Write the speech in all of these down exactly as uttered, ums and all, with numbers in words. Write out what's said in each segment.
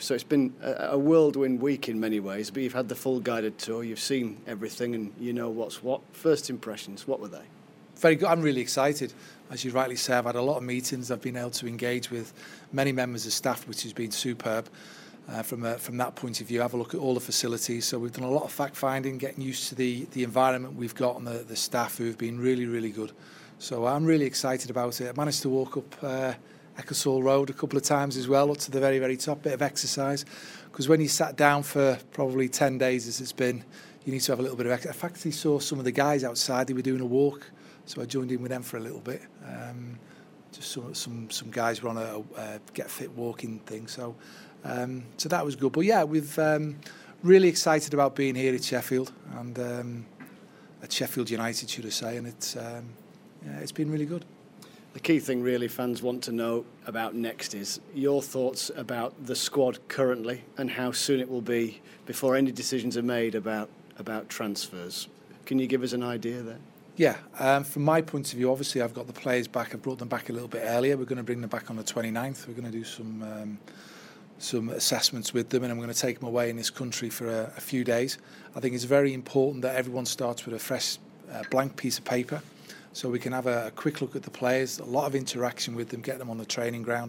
So it's been a, a whirlwind week in many ways, but you've had the full guided tour, you've seen everything and you know what's what. First impressions, what were they? Very good. I'm really excited. As you rightly say, I've had a lot of meetings. I've been able to engage with many members of staff, which has been superb. Uh, from a, from that point of view, have a look at all the facilities. So we've done a lot of fact finding, getting used to the the environment we've got and the, the staff who have been really, really good. So I'm really excited about it. I managed to walk up uh, Ecclesall Road a couple of times as well, up to the very, very top, bit of exercise. Because when you sat down for probably ten days as it's been, you need to have a little bit of exercise. I actually saw some of the guys outside, they were doing a walk, so I joined in with them for a little bit. Um, just some, some some guys were on a, a get fit walking thing, so um, so that was good. But yeah, we've um, really excited about being here at Sheffield and um, at Sheffield United, should I say, and it's um, yeah, it's been really good. The key thing really fans want to know about next is your thoughts about the squad currently and how soon it will be before any decisions are made about about transfers. Can you give us an idea there? Yeah, um, from my point of view, obviously I've got the players back. I brought them back a little bit earlier. We're going to bring them back on the twenty-ninth. We're going to do some um, some assessments with them, and I'm going to take them away in this country for a, a few days. I think it's very important that everyone starts with a fresh uh, blank piece of paper, so we can have a, a quick look at the players, a lot of interaction with them, get them on the training ground.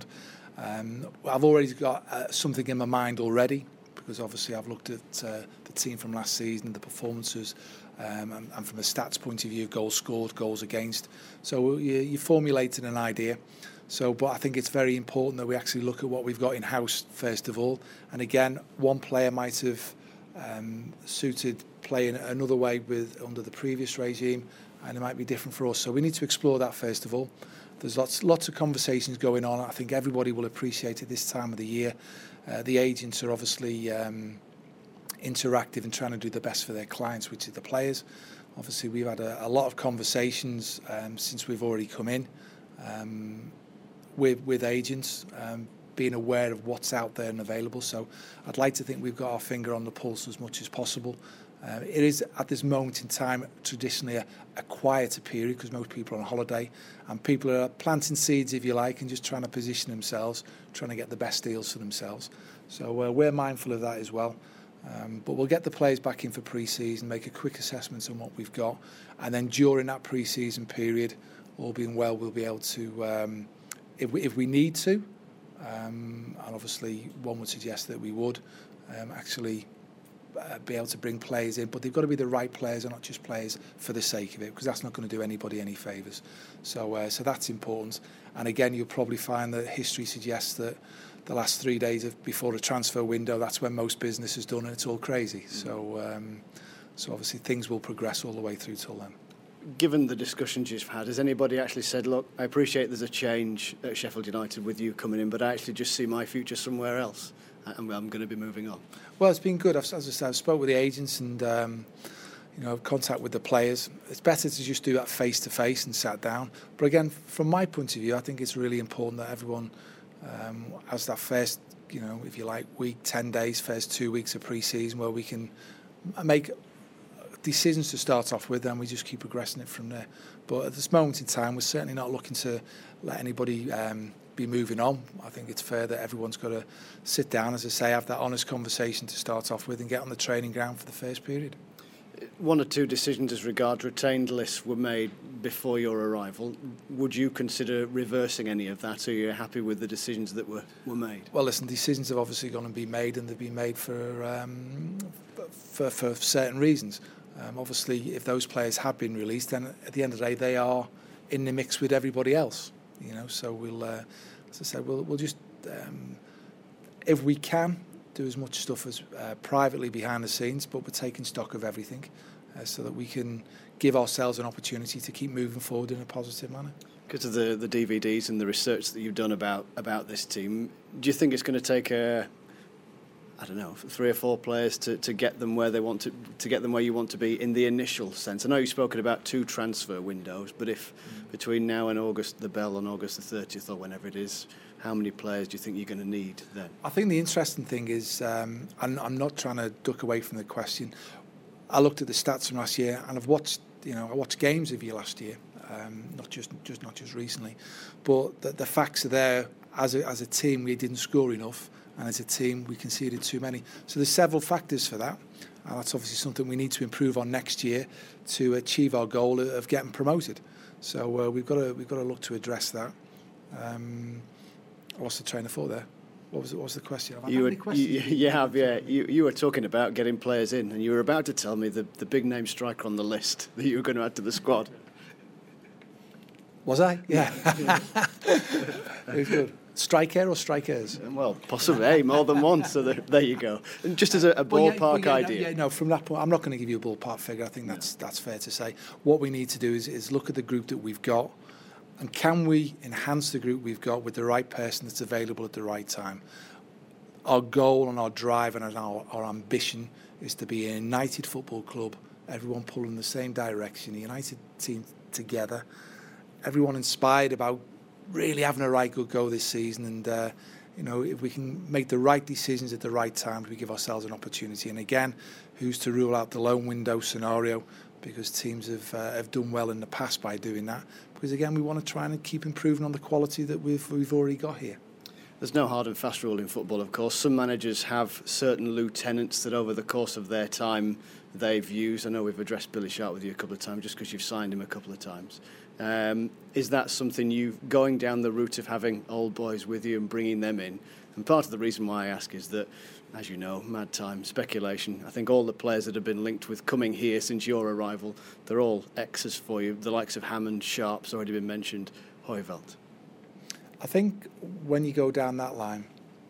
Um, I've already got uh, something in my mind already, because obviously I've looked at uh, the team from last season, the performances, um, and, and from a stats point of view, goals scored, goals against. So you, you formulated an idea. So, but I think it's very important that we actually look at what we've got in-house first of all. And again, one player might have um, suited playing another way with under the previous regime, and it might be different for us. So we need to explore that first of all. There's lots, lots of conversations going on. I think everybody will appreciate it this time of the year. Uh, the agents are obviously um, interactive and trying to do the best for their clients, which is the players. Obviously, we've had a, a lot of conversations um, since we've already come in um, with, with agents, um, being aware of what's out there and available. So I'd like to think we've got our finger on the pulse as much as possible. Uh, it is, at this moment in time, traditionally a, a quieter period because most people are on holiday and people are planting seeds, if you like, and just trying to position themselves, trying to get the best deals for themselves. So uh, we're mindful of that as well. Um, but we'll get the players back in for pre-season, make a quick assessment on what we've got, and then during that pre-season period, all being well, we'll be able to, um, if, we, if we need to, um, and obviously one would suggest that we would, um, actually Uh, be able to bring players in, but they've got to be the right players and not just players for the sake of it, because that's not going to do anybody any favours. So, uh, so that's important. And again, you'll probably find that history suggests that the last three days of, before the transfer window, that's when most business is done, and it's all crazy. So, um, so obviously things will progress all the way through till then. Given the discussions you've had, has anybody actually said, look, I appreciate there's a change at Sheffield United with you coming in, but I actually just see my future somewhere else and I'm going to be moving on? Well, it's been good. I've, as I said, I've spoke with the agents and um, you know, contact with the players. It's better to just do that face to face and sat down. But again, from my point of view, I think it's really important that everyone um, has that first, you know, if you like, week, ten days, first two weeks of pre-season where we can make decisions to start off with, and we just keep progressing it from there. But at this moment in time, we're certainly not looking to let anybody um, be moving on. I think it's fair that everyone's got to sit down, as I say, have that honest conversation to start off with and get on the training ground for the first period. One or two decisions as regards retained lists were made before your arrival. Would you consider reversing any of that, or are you happy with the decisions that were, were made? Well, listen, decisions have obviously going to be made, and they've been made for um, for, for certain reasons. Um, obviously, if those players have been released, then at the end of the day, they are in the mix with everybody else. You know, so we'll, uh, as I said, we'll we'll just, um, if we can, do as much stuff as uh, privately behind the scenes, but we're taking stock of everything, uh, so that we can give ourselves an opportunity to keep moving forward in a positive manner. Because of the the D V Ds and the research that you've done about about this team, do you think it's going to take a I don't know, three or four players to, to get them where they want to, to get them where you want to be in the initial sense? I know you've spoken about two transfer windows, but if mm. between now and August the bell on August the thirtieth or whenever it is, how many players do you think you're going to need then? I think the interesting thing is, um, I'm, I'm not trying to duck away from the question. I looked at the stats from last year, and I've watched, you know, I watched games of you last year, um, not just just not just recently, but the, the facts are there. As a, as a team, we didn't score enough. and as a team we conceded too many. So there's several factors for that, and that's obviously something we need to improve on next year to achieve our goal of getting promoted. So uh, we've got to we've got to look to address that. Um, I lost the train of thought there. What was, what was the question? Have I you, had were, any questions? you, you have, yeah. You, you were talking about getting players in, and you were about to tell me the, the big name striker on the list that you were going to add to the squad. Was I? Yeah. Very good. Striker or strikers? Well, possibly, hey, more than one. So there, there you go. And just as a, a well, ballpark yeah, well, yeah, idea. No, yeah, no, from that point, I'm not going to give you a ballpark figure. I think that's that's fair to say. What we need to do is, is look at the group that we've got, and can we enhance the group we've got with the right person that's available at the right time. Our goal and our drive and our, our ambition is to be a united football club, everyone pulling in the same direction, a united team together, everyone inspired about really having a right good go this season. And uh, you know, if we can make the right decisions at the right time, we give ourselves an opportunity. And again, who's to rule out the loan window scenario? Because teams have uh, have done well in the past by doing that. Because again, we want to try and keep improving on the quality that we've we've already got here. There's no hard and fast rule in football, of course. Some managers have certain lieutenants that over the course of their time they've used. I know we've addressed Billy Sharp with you a couple of times just because you've signed him a couple of times. Um, is that something you going down the route of having old boys with you and bringing them in? And part of the reason why I ask is that, as you know, mad time, speculation. I think all the players that have been linked with coming here since your arrival, they're all X's for you. The likes of Hammond, Sharp's already been mentioned, Højveldt. I think when you go down that line,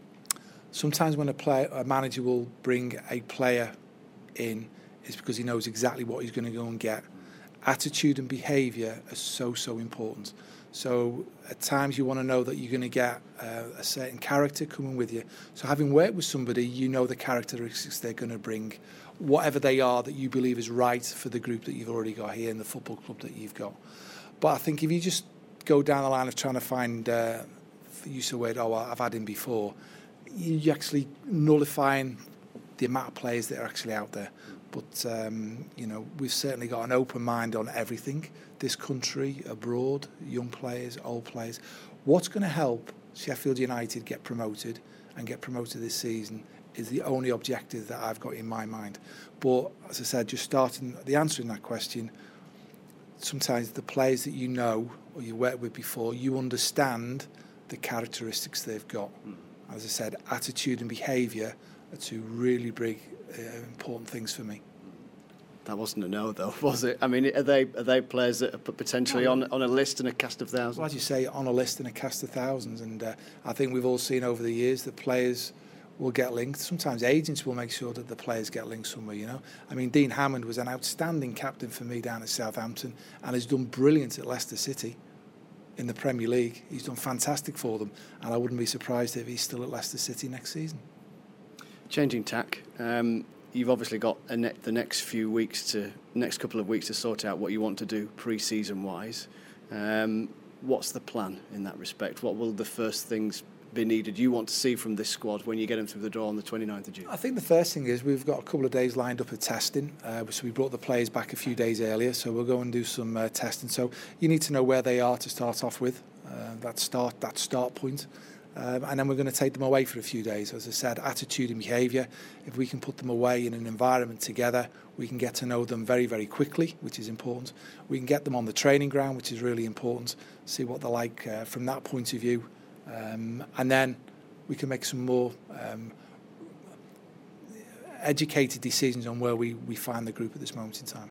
sometimes when a player, a manager will bring a player in, it's because he knows exactly what he's going to go and get. Attitude and behaviour are so, so important. So at times you want to know that you're going to get uh, a certain character coming with you. So having worked with somebody, you know the characteristics they're going to bring, whatever they are that you believe is right for the group that you've already got here and the football club that you've got. But I think if you just go down the line of trying to find, uh, for use of word, oh, I've had him before, you're actually nullifying the amount of players that are actually out there. But, um, you know, we've certainly got an open mind on everything, this country, abroad, young players, old players. What's going to help Sheffield United get promoted and get promoted this season is the only objective that I've got in my mind. But, as I said, just starting the answer in that question, sometimes the players that you know or you worked with before, you understand the characteristics they've got. Mm. As I said, attitude and behaviour are two really big, uh, important things for me. That wasn't a no, though, was it? I mean, are they are they players that are potentially no, on on a list and a cast of thousands? Well, as you say, on a list and a cast of thousands, and uh, I think we've all seen over the years that players will get linked. Sometimes agents will make sure that the players get linked somewhere, you know. I mean, Dean Hammond was an outstanding captain for me down at Southampton and has done brilliant at Leicester City in the Premier League. He's done fantastic for them, and I wouldn't be surprised if he's still at Leicester City next season. Changing tack, um, you've obviously got a ne- the next few weeks to next couple of weeks to sort out what you want to do pre-season wise. Um, what's the plan in that respect? What will the first things be needed you want to see from this squad when you get them through the door on the twenty-ninth of June? I think the first thing is we've got a couple of days lined up of testing. Uh, so we brought the players back a few days earlier, so we'll go and do some uh, testing. So you need to know where they are to start off with, uh, that start that start point. Um, and then we're going to take them away for a few days. As I said, attitude and behaviour. If we can put them away in an environment together, we can get to know them very, very quickly, which is important. We can get them on the training ground, which is really important, see what they're like uh, from that point of view. Um, and then we can make some more um, educated decisions on where we, we find the group at this moment in time.